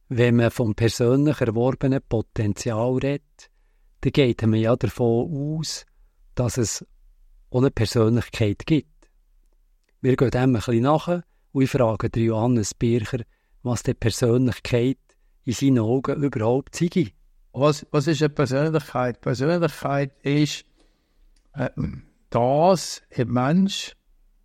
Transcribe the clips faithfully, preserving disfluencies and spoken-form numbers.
Wenn man vom persönlich erworbenen Potenzial redet, dann geht man ja davon aus, dass es auch eine Persönlichkeit gibt. Wir gehen dem ein bisschen nach und ich frage Johannes Bircher, was die Persönlichkeit in seinen Augen überhaupt sei. Was, was ist eine Persönlichkeit? Persönlichkeit ist äh, das, ein Mensch,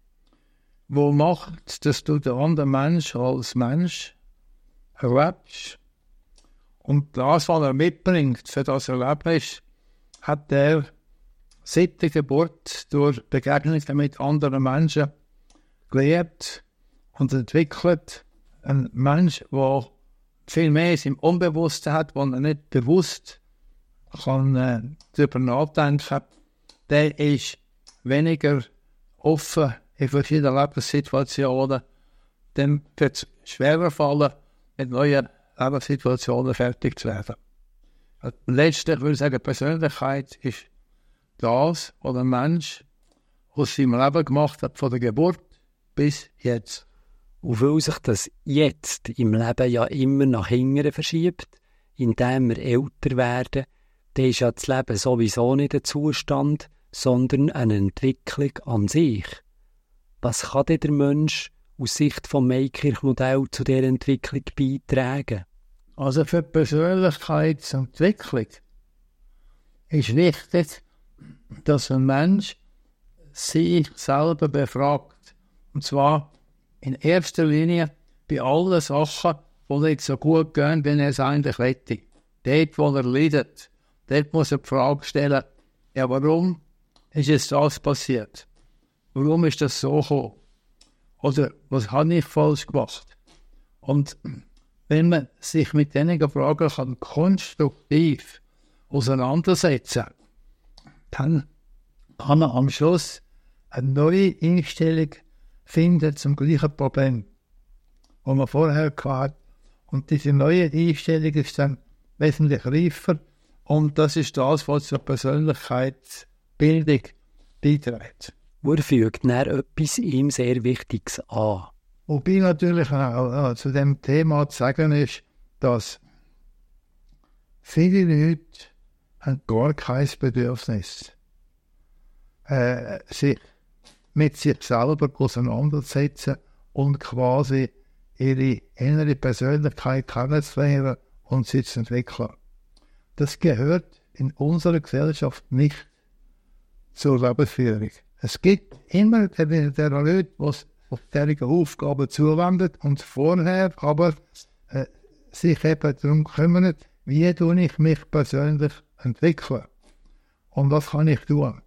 wo macht, dass du den anderen Mensch als Mensch erlebst. Und das, was er mitbringt für das Erlebnis, hat er seit der Geburt durch Begegnungen mit anderen Menschen gelernt und entwickelt. Ein Mensch, der viel mehr im Unbewussten hat, wo er nicht bewusst kann, äh, darüber nachdenken kann, der ist weniger offen in verschiedenen Lebenssituationen. Dem wird es schwerer fallen, mit neuen Lebenssituationen fertig zu werden. Letztlich würde ich sagen, Persönlichkeit ist das, was ein Mensch aus seinem Leben gemacht hat, von der Geburt bis jetzt. Und weil sich das Jetzt im Leben ja immer nach hinten verschiebt, indem wir älter werden, dann ist ja das Leben sowieso nicht ein Zustand, sondern eine Entwicklung an sich. Was kann denn der Mensch aus Sicht vom Maikirch-Modell zu dieser Entwicklung beitragen? Also für die Persönlichkeitsentwicklung ist wichtig, dass ein Mensch sich selber befragt. Und zwar in erster Linie bei allen Sachen, die nicht so gut gehen, wie er es eigentlich möchte. Dort, wo er leidet, dort muss er die Frage stellen, ja, warum ist jetzt das passiert? Warum ist das so gekommen? Oder was habe ich falsch gemacht? Und wenn man sich mit diesen Fragen kann konstruktiv auseinandersetzen kann, dann kann man am Schluss eine neue Einstellung finden zum gleichen Problem, das man vorher hatte. Und diese neue Einstellung ist dann wesentlich reifer. Und das ist das, was zur Persönlichkeitsbildung beiträgt. Wo er fügt dann etwas ihm sehr Wichtiges an. Wobei natürlich auch äh, zu dem Thema zu sagen ist, dass viele Leute haben gar kein Bedürfnis äh, sich mit sich selber auseinandersetzen und quasi ihre innere Persönlichkeit kennenzulernen und sie zu entwickeln. Das gehört in unserer Gesellschaft nicht zur Lebensführung. Es gibt immer der Leute, die auf diese Aufgaben zuwenden und vorher aber äh, sich eben darum kümmern, wie tue ich mich persönlich entwickeln. Und was kann ich tun?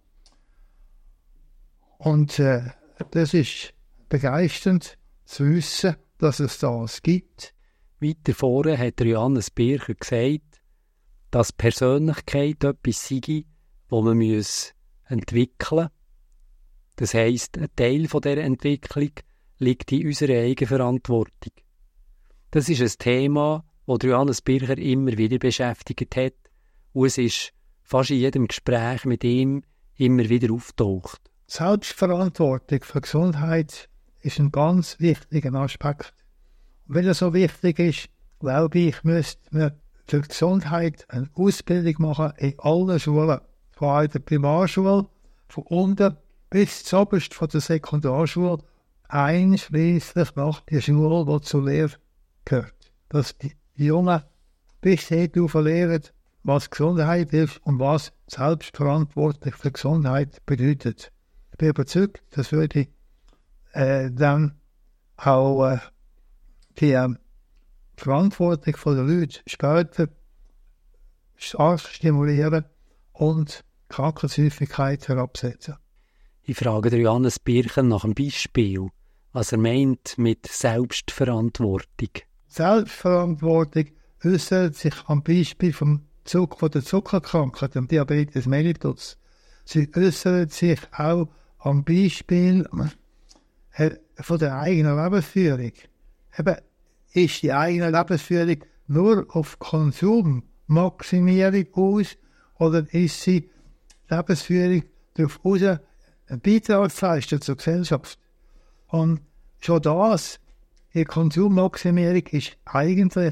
Und äh, das ist begeisternd zu wissen, dass es das gibt. Weiter vorne hat Johannes Bircher gesagt, dass Persönlichkeit etwas sei, das man entwickeln muss. Das heisst, ein Teil von dieser Entwicklung liegt in unserer Eigenverantwortung. Das ist ein Thema, das Johannes Bircher immer wieder beschäftigt hat und es ist fast in jedem Gespräch mit ihm immer wieder auftaucht. Selbstverantwortung für Gesundheit ist ein ganz wichtiger Aspekt. Und weil er so wichtig ist, glaube ich, müsste man für Gesundheit eine Ausbildung machen in allen Schulen. Von der Primarschule, von unten bis zum oberst von der Sekundarschule, einschließlich nach der Schule, die zur Lehre gehört. Dass die Jungen bis dahin lernen, was Gesundheit ist und was selbstverantwortlich für Gesundheit bedeutet. Ich bin überzeugt, das würde äh, dann auch äh, die äh, Verantwortung der Leute später stark stimulieren und Krankheitshäufigkeit herabsetzen. Ich frage Johannes Bircher nach einem Beispiel, was er meint mit Selbstverantwortung. Selbstverantwortung äußert sich am Beispiel vom Zucker, von der Zuckerkrankheit, dem Diabetes mellitus. Sie äußert sich auch am Beispiel äh, von der eigenen Lebensführung. Eben, ist die eigene Lebensführung nur auf Konsummaximierung aus oder ist sie Lebensführung darauf aus, einen Beitrag zu leisten zur Gesellschaft? Und schon das, die Konsummaximierung ist eigentlich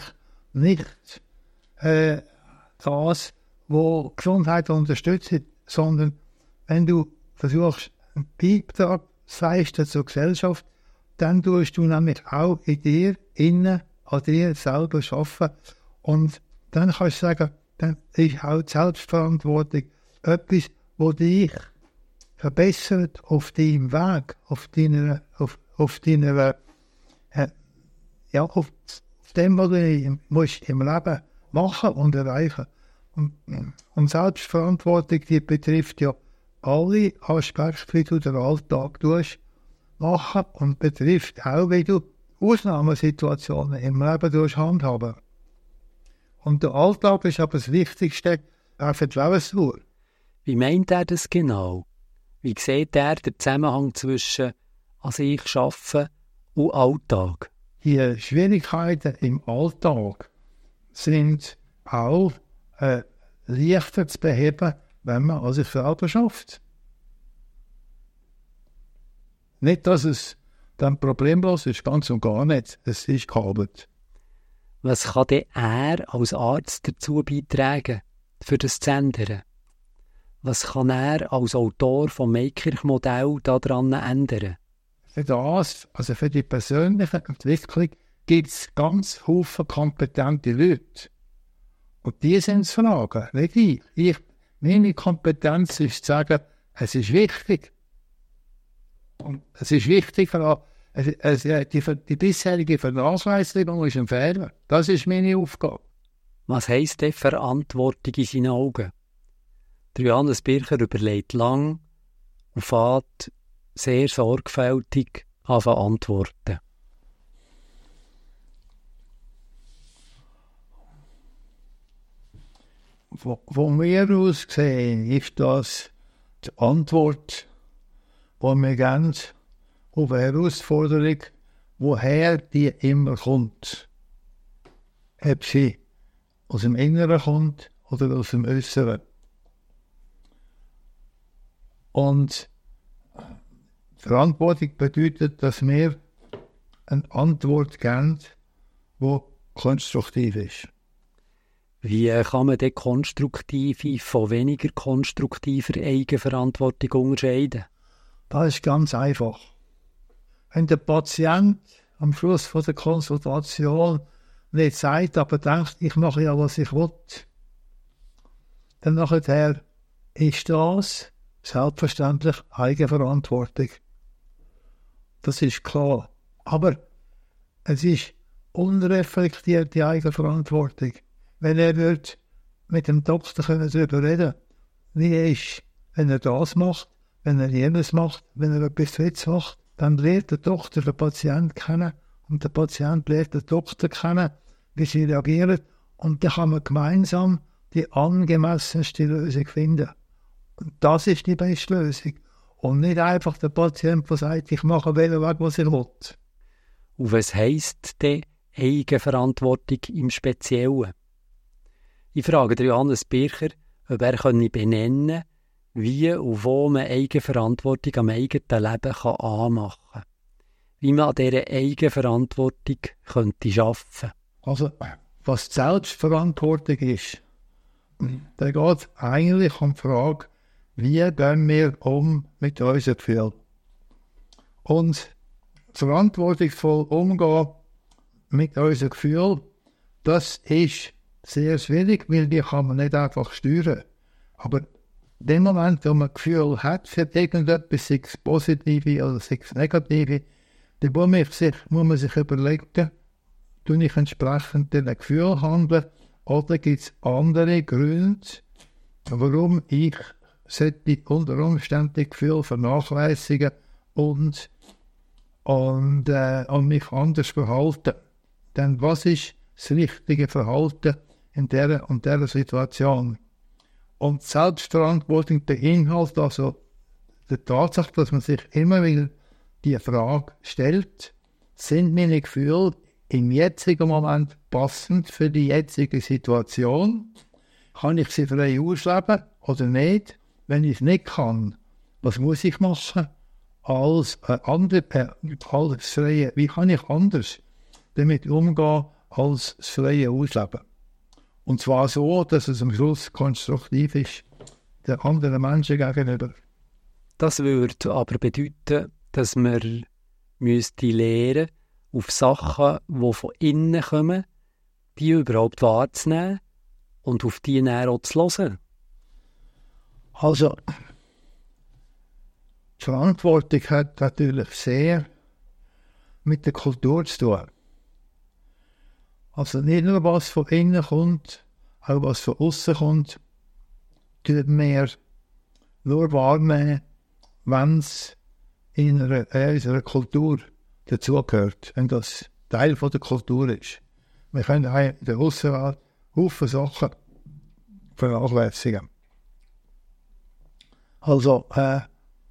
nicht äh, das, was Gesundheit unterstützt, sondern wenn du versuchst, einen Beitrag zu leisten zur Gesellschaft, dann tust du nämlich auch in dir, innen, an dir selber arbeiten. Und dann kannst du sagen, dann ist auch die Selbstverantwortung etwas, was dich verbessert auf deinem Weg, auf deiner, auf, auf deiner, äh, ja, auf, auf dem, was du im, musst im Leben machen und erreichen. Und, und Selbstverantwortung, die betrifft ja alle Aspekte, wie du den Alltag tust, machen und betrifft auch, wie du Ausnahmesituationen im Leben tust handhaben. Und der Alltag ist aber das Wichtigste auch für die Lebensdauer. Wie meint er das genau? Wie sieht er den Zusammenhang zwischen an sich arbeiten und Alltag? Die Schwierigkeiten im Alltag sind auch äh, leichter zu beheben, wenn man an sich selber schafft. Nicht, dass es dann problemlos ist, ganz und gar nicht. Es ist gearbeitet. Was kann denn er als Arzt dazu beitragen, für das zu ändern? Was kann er als Autor vom Maikirch-Modell daran ändern? Für das, also für die persönliche Entwicklung, gibt es ganz viele kompetente Leute. Und die sind zu fragen, nicht ich. ich. Meine Kompetenz ist zu sagen, es ist wichtig. Und es ist wichtig, es, es, die, die bisherige Vernachlässigung ist ein Fehler. Das ist meine Aufgabe. Was heisst denn Verantwortung in seinen Augen? Der Johannes Bircher überlegt lang und fährt sehr sorgfältig an zu antworten. Von mir aus gesehen ist das die Antwort, die wir geben auf eine Herausforderung, woher die immer kommt. Ob sie aus dem Inneren kommt oder aus dem Äußeren. Und Verantwortung bedeutet, dass wir eine Antwort geben, die konstruktiv ist. Wie kann man denn konstruktive von weniger konstruktiver Eigenverantwortung unterscheiden? Das ist ganz einfach. Wenn der Patient am Schluss von der Konsultation nicht sagt, aber denkt, ich mache ja, was ich will, dann nachher ist das selbstverständlich Eigenverantwortung. Das ist klar. Aber es ist unreflektierte Eigenverantwortung. Wenn er wird mit dem Doktor darüber reden, wie er ist, wenn er das macht, wenn er jenes macht, wenn er etwas Drittes macht, dann lernt der Doktor den Patient kennen und der Patient lernt den Doktor kennen, wie sie reagieren, und dann kann man gemeinsam die angemessenste Lösung finden. Und das ist die beste Lösung. Und nicht einfach der Patient, der sagt, ich mache welchen Weg, was ich will. Und was heisst denn Eigenverantwortung im Speziellen? Ich frage Johannes Bircher, ob er benennen kann, wie und wo man Eigenverantwortung am eigenen Leben kann anmachen kann. Wie man an dieser Eigenverantwortung könnte arbeiten. Also, was die Selbstverantwortung ist, da geht es eigentlich um die Frage, wie gehen wir um mit unseren Gefühlen. Und verantwortungsvoll umgehen mit unseren Gefühlen, das ist sehr schwierig, weil die kann man nicht einfach steuern. Aber in dem Moment, wo man ein Gefühl hat für irgendetwas, sei es Positive oder sei es Negative, dann muss man sich, muss man sich überlegen, tue ich entsprechend diesen Gefühl handeln oder gibt es andere Gründe, warum ich sollte unter Umständen die Gefühle vernachlässigen und, und, äh, und mich anders verhalten. Denn was ist das richtige Verhalten in dieser und dieser Situation? Und Selbstverantwortung beinhaltet also die Tatsache, dass man sich immer wieder die Frage stellt, sind meine Gefühle im jetzigen Moment passend für die jetzige Situation? Kann ich sie frei ausleben oder nicht? Wenn ich es nicht kann, was muss ich machen? Als, äh, andere, äh, als freie, wie kann ich anders damit umgehen, als das freie Ausleben. Und zwar so, dass es am Schluss konstruktiv ist, den anderen Menschen gegenüber. Das würde aber bedeuten, dass wir müsste lernen, auf Sachen, die von innen kommen, die überhaupt wahrzunehmen und auf die dann auch zu hören. Also, die Verantwortung hat natürlich sehr mit der Kultur zu tun. Also nicht nur, was von innen kommt, auch was von außen kommt, tut mehr nur wahrnehmen, wenn es in einer, äh, unserer Kultur dazugehört, wenn das Teil von der Kultur ist. Wir können in der Aussenwelt Haufen Sachen vernachlässigen. Also, äh,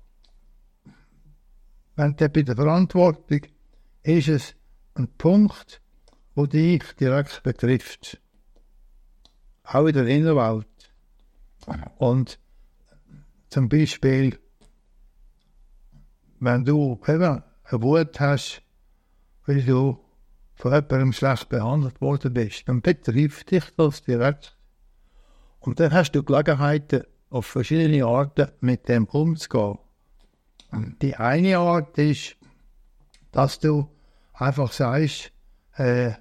wenn der bei der Verantwortung ist es ein Punkt, der dich direkt betrifft. Auch in der Innenwelt. Und zum Beispiel, wenn du eben eine Wut hast, weil du von jemandem schlecht behandelt worden bist, dann betrifft dich das direkt. Und dann hast du Gelegenheiten, auf verschiedene Arten mit dem umzugehen. Die eine Art ist, dass du einfach sagst, äh,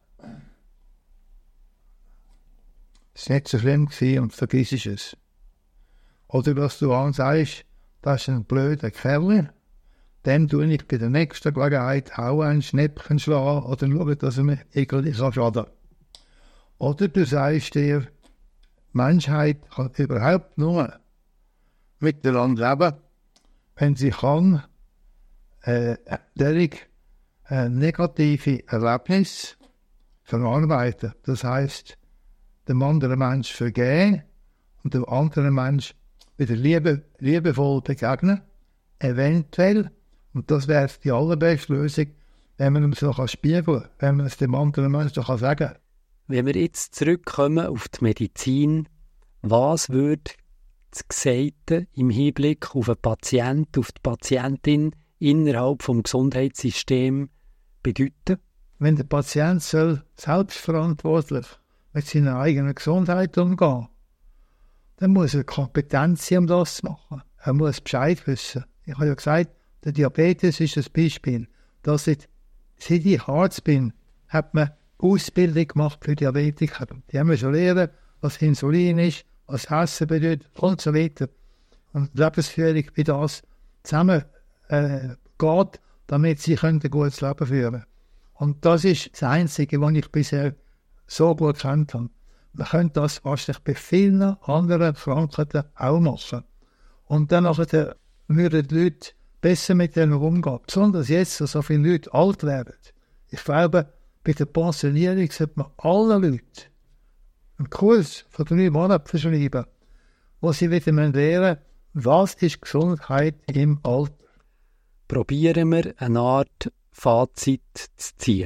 es war nicht so schlimm gewesen und vergisst es. Oder dass du auch sagst, das ist ein blöder Kerl, dem tue ich bei der nächsten Gelegenheit auch ein Schnäppchen schlagen oder schauen, dass er mir irgendwie schaden kann. Oder du sagst dir, die Menschheit kann überhaupt nur miteinander leben, wenn sie kann, äh, derige äh, negative Erlebnisse verarbeiten. Das heisst, dem anderen Menschen vergeben und dem anderen Menschen wieder liebe, liebevoll begegnen, eventuell, und das wäre die allerbeste Lösung, wenn man es noch spiegeln kann, wenn man es dem anderen Menschen noch sagen kann. Wenn wir jetzt zurückkommen auf die Medizin, was würde das Gesagte im Hinblick auf den Patienten, auf die Patientin innerhalb des Gesundheitssystems bedeuten? Wenn der Patient soll selbstverantwortlich mit seiner eigenen Gesundheit umgehen, dann muss er Kompetenz haben, um das zu machen. Er muss Bescheid wissen. Ich habe ja gesagt, der Diabetes ist ein Beispiel. Dass ich, seit ich Arzt bin, hat man Ausbildung gemacht für Diabetiker. Die haben schon lernen, was Insulin ist, was Essen bedeutet und so weiter. Und Lebensführung, wie das zusammen äh, geht, damit sie ein gutes Leben führen können. Und das ist das Einzige, was ich bisher so gut kennt habe. Man könnte das wahrscheinlich bei vielen anderen Krankheiten auch machen. Und dann nachher würden die Leute besser mit denen umgehen. Besonders jetzt, wo so viele Leute alt werden. Ich glaube, bei der Pensionierung sollte man allen Leuten einen Kurs von drei Monaten verschreiben, wo sie wieder lernen, was ist Gesundheit im Alter. Probieren wir eine Art Fazit zu ziehen.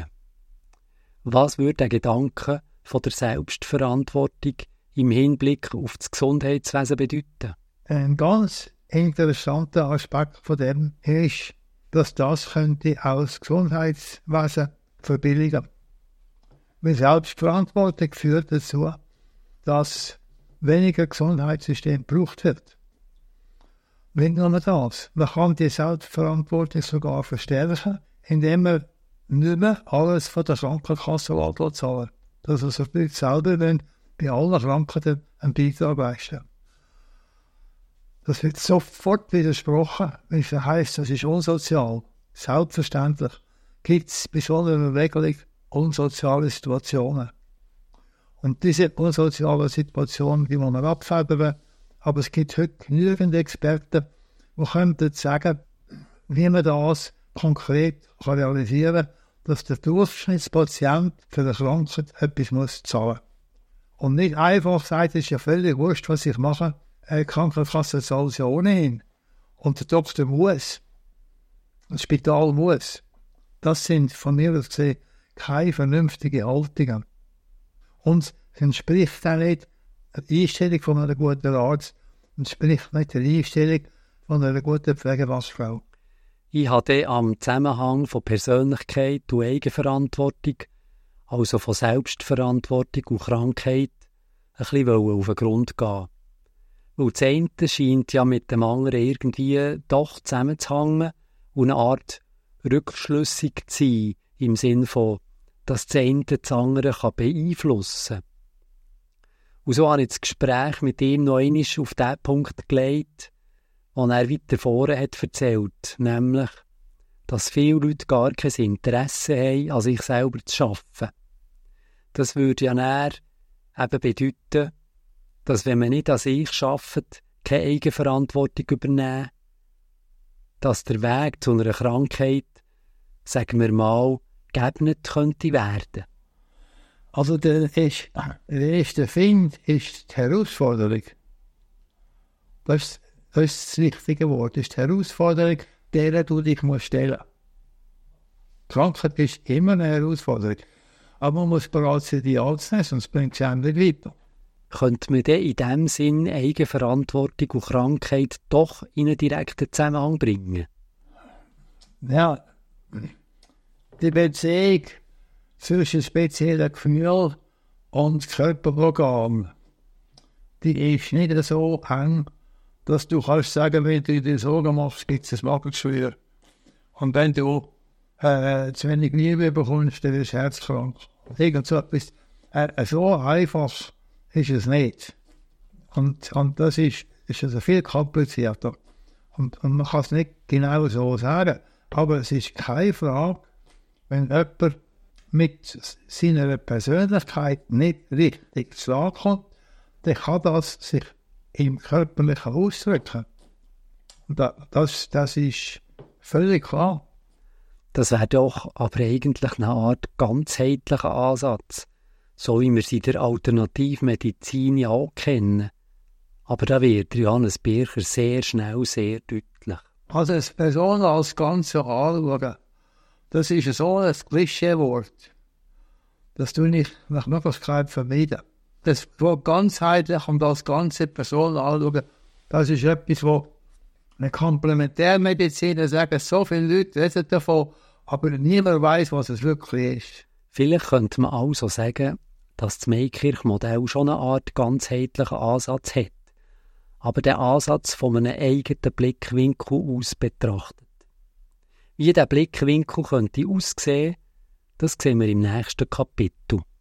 Was würde der Gedanke von der Selbstverantwortung im Hinblick auf das Gesundheitswesen bedeuten? Ein ganz interessanter Aspekt von dem ist, dass das könnte auch das Gesundheitswesen verbilligen. Weil Selbstverantwortung führt dazu, dass weniger Gesundheitssystem gebraucht wird. Nicht nur das, man kann die Selbstverantwortung sogar verstärken, indem man nicht mehr alles von der Krankenkasse zahlen. Dass also die Leute selber bei allen Krankheiten einen Beitrag leisten. Das wird sofort widersprochen, wenn es heisst, das ist unsozial. Selbstverständlich gibt es bei so einer Regelung unsoziale Situationen. Und diese unsozialen Situationen, die muss man abfedern, aber es gibt heute genügend Experten, die könnten sagen, wie man das konkret kann realisieren kann, dass der Durchschnittspatient für eine Krankheit etwas muss zahlen. Und nicht einfach sagt, es ist ja völlig wurscht, was ich mache, die Krankenkasse zahlt es ja ohnehin. Und der Doktor muss, das Spital muss. Das sind von mir aus gesehen keine vernünftigen Haltungen. Und es entspricht auch nicht der Einstellung von einer guten Arzt, es entspricht nicht der Einstellung von einer guten Pflegefachfrau. Ich habe am Zusammenhang von Persönlichkeit und Eigenverantwortung also von Selbstverantwortung und Krankheit, ein bisschen auf den Grund gehen. Weil das eine scheint ja mit dem anderen irgendwie doch zusammenzuhängen und eine Art rückschlüssig zu sein, im Sinn von, dass das eine das andere kann beeinflussen kann. Und so habe ich das Gespräch mit ihm noch einmal auf den Punkt gelegt, den er weiter vorne hat erzählt, nämlich, dass viele Leute gar kein Interesse haben, an sich selber zu arbeiten. Das würde ja näher eben bedeuten, dass wenn man nicht an sich arbeitet, keine Eigenverantwortung übernehmen, dass der Weg zu einer Krankheit, sagen wir mal, geebnet könnte werden. Also der, ist, der erste Find ist die Herausforderung. Das ist, das ist das richtige Wort. Das ist die Herausforderung, der du dich musst stellen. Die Krankheit ist immer eine Herausforderung. Aber man muss bereit sein, die anzunehmen, sonst bringt es einem nicht weiter. Könnte man dann in diesem Sinn Eigenverantwortung und Krankheit doch in einen direkten Zusammenhang bringen? Ja, die Beziehung zwischen speziellen Gefühl und Körperprogramm, die ist nicht so eng, dass du kannst sagen, wenn du dir Sorgen machst, gibt es ein Magengeschwür. Und wenn du äh, zu wenig Liebe bekommst, dann wirst du herzkrank. Irgend so etwas. Äh, so einfach ist es nicht. Und, und das ist, ist also viel komplizierter. Und, und man kann es nicht genau so sagen. Aber es ist keine Frage, wenn jemand mit seiner Persönlichkeit nicht richtig klarkommt, dann kann das sich im Körperlichen ausdrücken. Und das, das ist völlig klar. Das wäre doch aber eigentlich eine Art ganzheitlicher Ansatz, so wie wir sie in der Alternativmedizin ja auch kennen. Aber da wird Johannes Bircher sehr schnell sehr deutlich. Also eine Person als Ganze anschauen, das ist so ein Klischeewort. Das tue ich nach Möglichkeit vermeiden. Das Wort ganzheitlich und als ganze Person anschauen, das ist etwas, wo eine Komplementärmediziner sagen, so viele Leute reden davon, aber niemand weiß, was es wirklich ist. Vielleicht könnte man also sagen, dass das Meykirch-Modell schon eine Art ganzheitlichen Ansatz hat, aber den Ansatz von einem eigenen Blickwinkel aus betrachtet. Wie dieser Blickwinkel könnte aussehen, das sehen wir im nächsten Kapitel.